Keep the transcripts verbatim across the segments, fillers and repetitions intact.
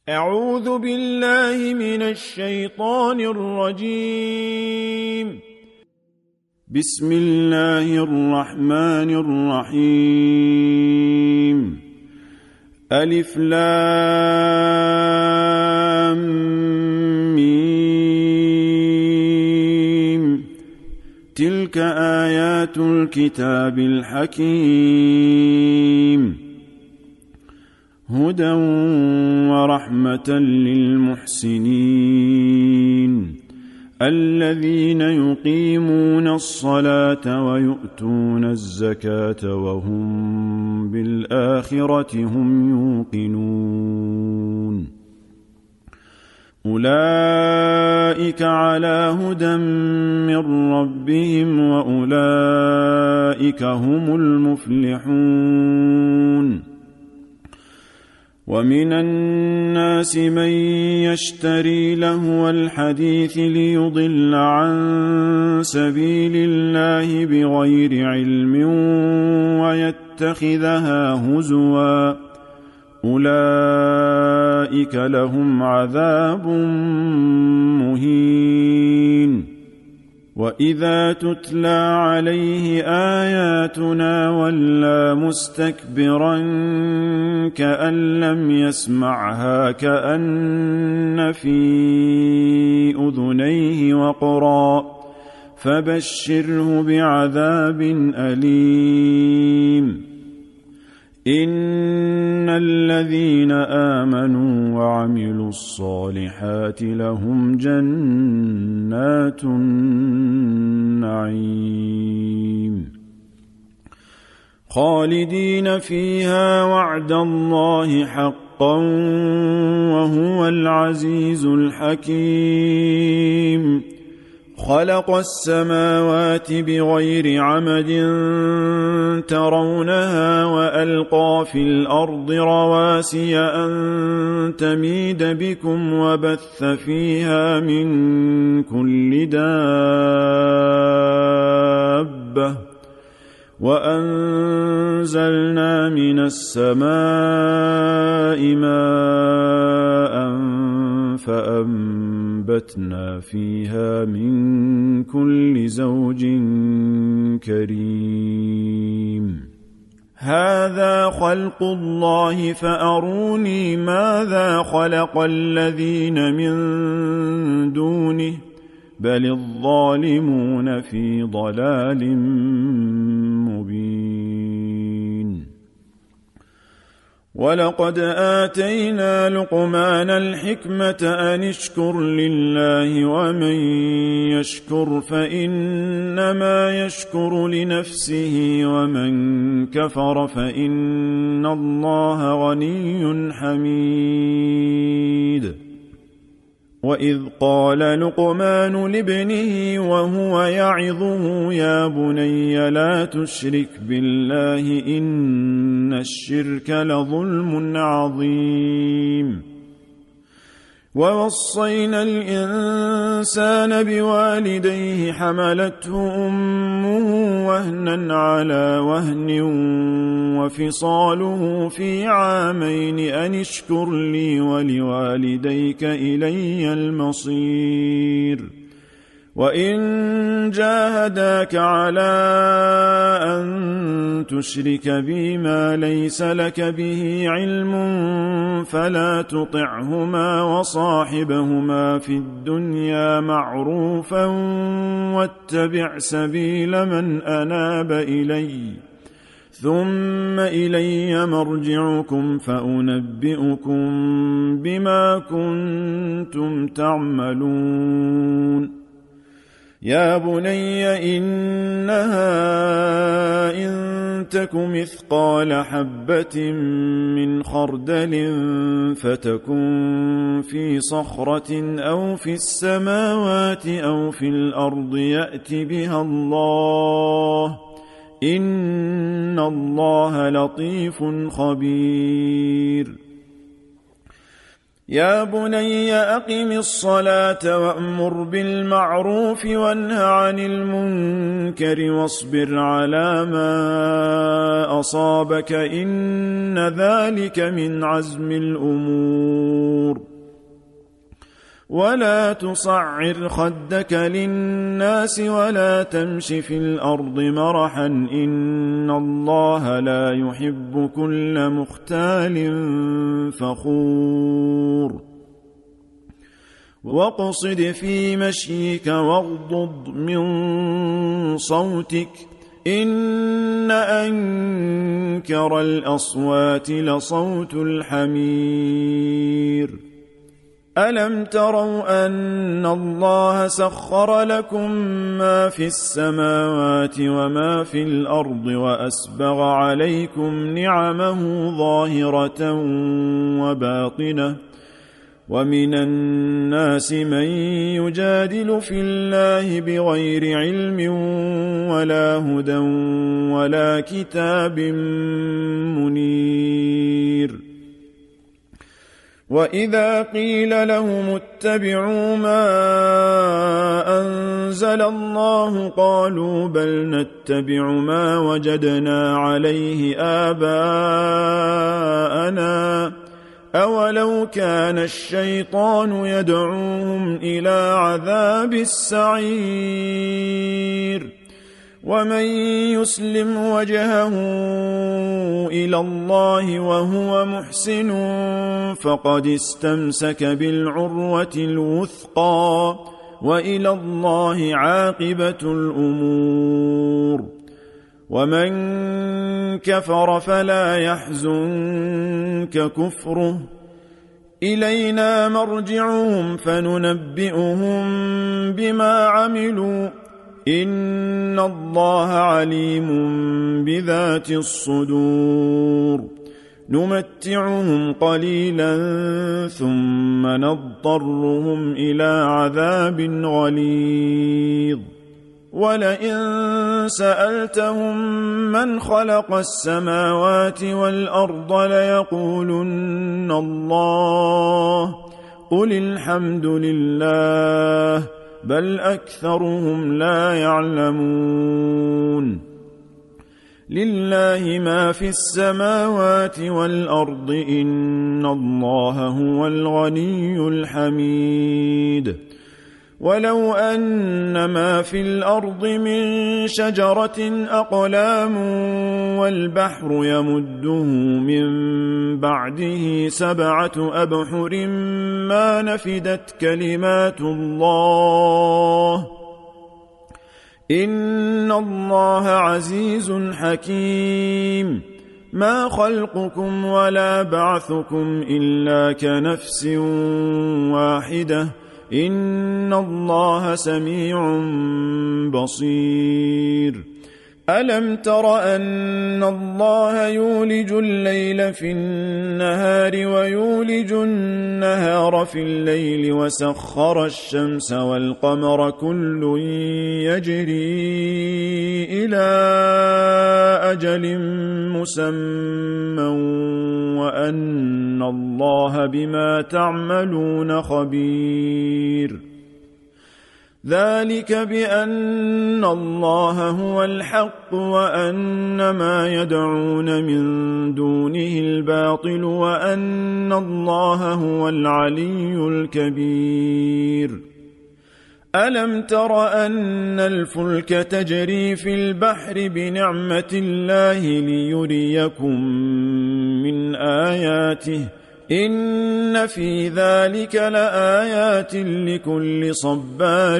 أعوذ بالله من الشيطان الرجيم. بسم الله الرحمن الرحيم. ألف لام ميم. تلك آيات الكتاب الحكيم. هدى ورحمة للمحسنين الذين يقيمون الصلاة ويؤتون الزكاة وهم بالآخرة هم يوقنون. أولئك على هدى من ربهم وأولئك هم المفلحون. ومن الناس من يشتري لهو الحديث ليضل عن سبيل الله بغير علم ويتخذها هزوا أولئك لهم عذاب مهين. وإذا تتلى عليه آياتنا ولى مستكبرا كأن لم يسمعها كأن في أذنيه وقرا فبشره بعذاب أليم. إن الذين آمنوا وعملوا الصالحات لهم جنات النعيم خالدين فيها وعد الله حقا وهو العزيز الحكيم. خلق السماوات بغير عمد ترونها وألقى في الأرض رواسي أن تميد بكم وبث فيها من كل دابة وأنزلنا من السماء ماء فأنبتنا فيها من كل زوج كريم. هذا خلق الله فأروني ماذا خلق الذين من دونه بل الظالمون في ضلال مبين. ولقد آتينا لقمان الحكمة أن اشكر لله ومن يشكر فإنما يشكر لنفسه ومن كفر فإن الله غني حميد. وإذ قال لقمان لابنه وهو يعظه يا بني لا تشرك بالله إن الشرك لظلم عظيم. ووصينا الإنسان بوالديه حملته أمه وهنا على وهن وفصاله في عامين أن اشكر لي ولوالديك إلي المصير. وإن جاهداك على أن تشرك بي ما ليس لك به علم فلا تطعهما وصاحبهما في الدنيا معروفا واتبع سبيل من أناب إلي ثم إلي مرجعكم فأنبئكم بما كنتم تعملون. يا بني إنها إن تك مثقال حبة من خردل فتكن في صخرة أو في السماوات أو في الأرض يأت بها الله إن الله لطيف خبير. يا بني أقم الصلاة وأمر بالمعروف وانه عن المنكر واصبر على ما أصابك إن ذلك من عزم الأمور ولا تصعر خدك للناس ولا تمش في الأرض مرحا إن الله لا يحب كل مختال فخور واقصد في مشيك واغضض من صوتك إن أنكر الأصوات لصوت الحمير ألم تروا أن الله سخر لكم ما في السماوات وما في الأرض وأسبغ عليكم نعمه ظاهرة وباطنة ومن الناس من يجادل في الله بغير علم ولا هدى ولا كتاب منير وإذا قيل لهم اتبعوا ما أنزل الله قالوا بل نتبع ما وجدنا عليه آباءنا أولو كان الشيطان يدعوهم إلى عذاب السعير ومن يسلم وجهه إلى الله وهو محسن فقد استمسك بالعروة الوثقى وإلى الله عاقبة الأمور ومن كفر فلا يحزنك كفره إلينا مرجعهم فننبئهم بما عملوا إن الله عليم بذات الصدور نمتعهم قليلا ثم نضطرهم إلى عذاب غليظ ولئن سألتهم من خلق السماوات والأرض ليقولن الله قل الحمد لله بل أكثرهم لا يعلمون لله ما في السماوات والأرض إن الله هو الغني الحميد ولو أن ما في الأرض من شجرة أقلام والبحر يمده من بعده سبعة أبحر ما نفدت كلمات الله إن الله عزيز حكيم ما خلقكم ولا بعثكم إلا كنفس واحدة إن الله سميع بصير ألم تر أن الله يولج الليل في النهار ويولج النهار في الليل وسخر الشمس والقمر كل يجري إلى أجل مسمى وأن الله بما تعملون خبير ذلك بأن الله هو الحق وأن ما يدعون من دونه الباطل وأن الله هو العلي الكبير ألم تر أن الفلك تجري في البحر بنعمة الله ليريكم من آياته إن في ذلك لآيات لكل صبار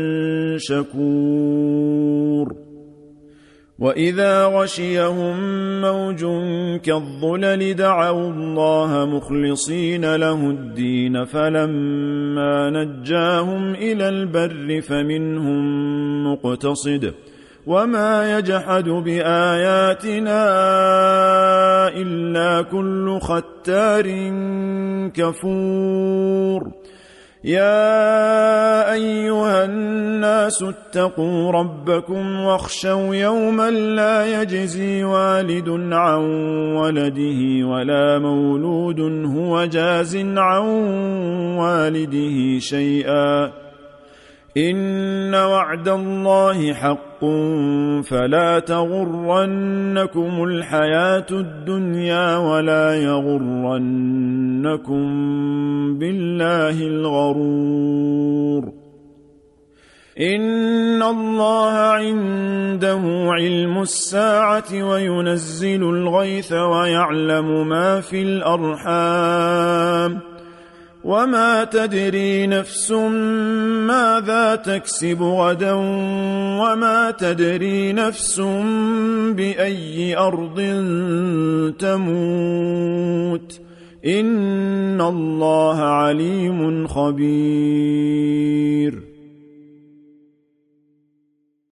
شكور وإذا غشيهم موج كالظلل دعوا الله مخلصين له الدين فلما نجاهم إلى البر فمنهم مقتصد وما يجحد بآياتنا إلا كل ختار كفور يا أيها الناس اتقوا ربكم واخشوا يوما لا يجزي والد عن ولده ولا مولود هو جاز عن والده شيئا إن وعد الله حق فلا تغرنكم الحياة الدنيا ولا يغرنكم بالله الغرور إن الله عنده علم الساعة وينزل الغيث ويعلم ما في الأرحام وما تدري نفس ماذا تكسب غدا وما تدري نفس بأي أرض تموت إن الله عليم خبير